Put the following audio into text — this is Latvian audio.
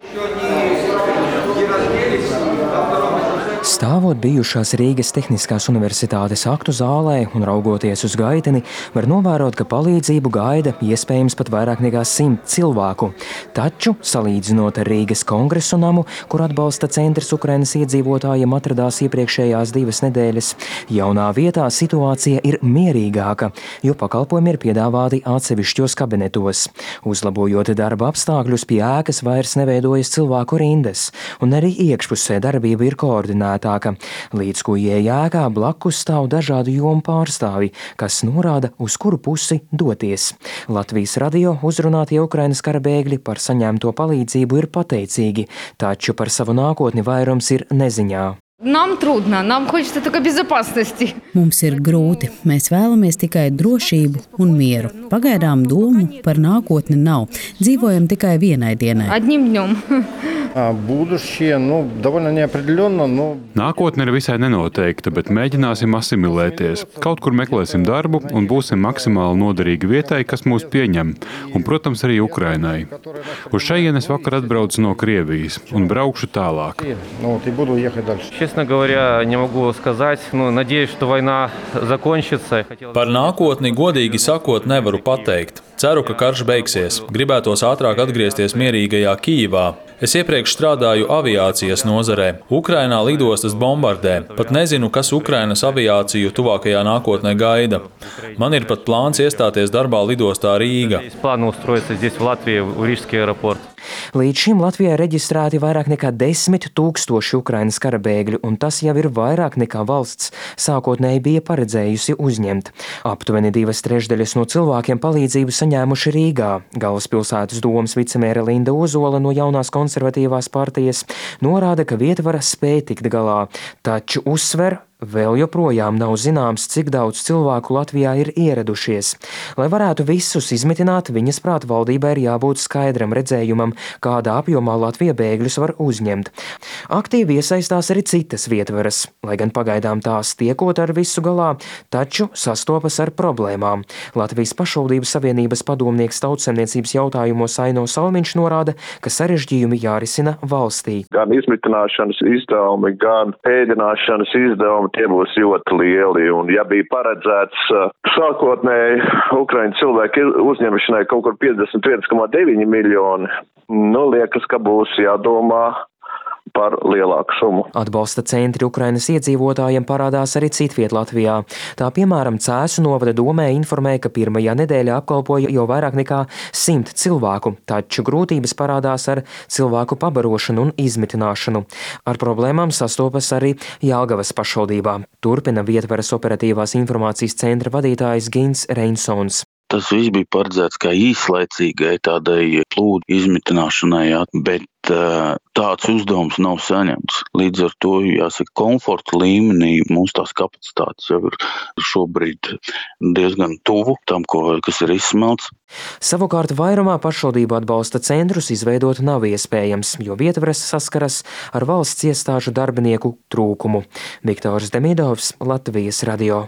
Stāvot bijušās Rīgas Tehniskās universitātes aktu zālē un raugoties uz gaiteni, var novērot, ka palīdzību gaida iespējams pat vairāk nekā 100 cilvēku. Taču, salīdzinot ar Rīgas Kongresu namu, kur atbalsta centrs Ukrainas iedzīvotājiem atradās iepriekšējās 2 nedēļas, jaunā vietā situācija ir mierīgāka, jo pakalpojumi ir piedāvāti atsevišķos kabinetos. Uzlabojot darba apstākļus, pie ēkas vairs neveidojas cilvēku rindas, un arī iekšpusē darbība ir koordinētāka. Līdz ko ieeja ēkā, blakus stāv dažādu jomu pārstāvji, kas norāda, uz kuru pusi doties. Latvijas radio uzrunātie Ukrainas kara bēgļi par saņemto palīdzību ir pateicīgi, taču par savu nākotni vairums ir neziņā. Нам трудно, нам хочется только безопасности. Mums ir grūti. Mēs vēlamies tikai drošību un mieru. Pagaidām domu par nākotni nav. Dzīvojam tikai vienai dienai. Одним днем. Будущее, довольно неопределенно, но... Nākotne ir visai nenoteikta, bet mēģināsim asimilēties. Kaut kur meklēsim darbu un būsim maksimāli noderīgi vietai, kas mūs pieņem, un, protams, arī Ukrainai. Uz šejienes vakar atbraucu no Krievijas un braukšu tālāk. Честно говоря, не могу сказать, надеюсь, что война закончится. Par nākotni godīgi sakot nevaru pateikt. Ceru, ka karš beigsies. Gribētos ātrāk atgriezties mierīgajā Kijivā. Es iepriekš strādāju aviācijas nozarē. Ukrainā lidostas bombardē. Pat nezinu, kas Ukrainas aviāciju tuvākajā nākotnē gaida. Man ir pat plāns iestāties darbā lidostā Rīga. Līdz šim Latvijā reģistrēti vairāk nekā 10 000 Ukrainas kara bēgļu, un tas jau ir vairāk nekā valsts sākotnēji bija paredzējusi uzņemt. Aptuveni 2/3 no cilvēkiem palīdzību saņēmuši Rīgā. Galvaspilsētas domes vicemēre Linda Ozola no jaunās konservatīvās partijas norāda, ka vietvara spēj tikt galā, taču uzsver, vēl joprojām nav zināms, cik daudz cilvēku Latvijā ir ieradušies. Lai varētu visus izmitināt, viņas prāt valdībai ir jābūt skaidram redzējumam, kādā apjomā Latvija bēgļus var uzņemt. Aktīvi iesaistās arī citas vietvaras, lai gan pagaidām tās tiekot ar visu galā, taču sastopas ar problēmām. Latvijas pašvaldību savienības padomnieks tautsaimniecības jautājumos Aino Salmiņš norāda, ka sarežģījumi jārisina valstī. Gan izmitināšanas izdevumi, gan ēdināšanas izdevumi, tie būs ļoti lieli, un ja bija paredzēts sākotnēji Ukraiņu cilvēku uzņemšanai kaut kur 51,9 miljoni, liekas, ka būs jādomā par lielāku summu. Atbalsta centri Ukrainas iedzīvotājiem parādās arī citviet Latvijā. Tā piemēram Cēsu novada domē informēja, ka pirmajā nedēļā apkalpoja jau vairāk nekā 100 cilvēku, taču grūtības parādās ar cilvēku pabarošanu un izmitināšanu. Ar problēmām sastopas arī Jelgavas pašvaldībā. Turpina vietvaras operatīvās informācijas centra vadītājs Gins Reinsons. Tas viss bija paredzēts kā īslaicīgai tādai plūdu izmitināšanai, bet tāds uzdevums nav saņemts. Līdz ar to, jāsaka, komforta līmenī mūsu tās kapacitātes jau ir šobrīd diezgan tuvu tam, kas ir izsmelts. Savukārt vairumā pašvaldību atbalsta centrus izveidot nav iespējams, jo vietvaras saskaras ar valsts iestāžu darbinieku trūkumu. Viktors Demidovs, Latvijas radio.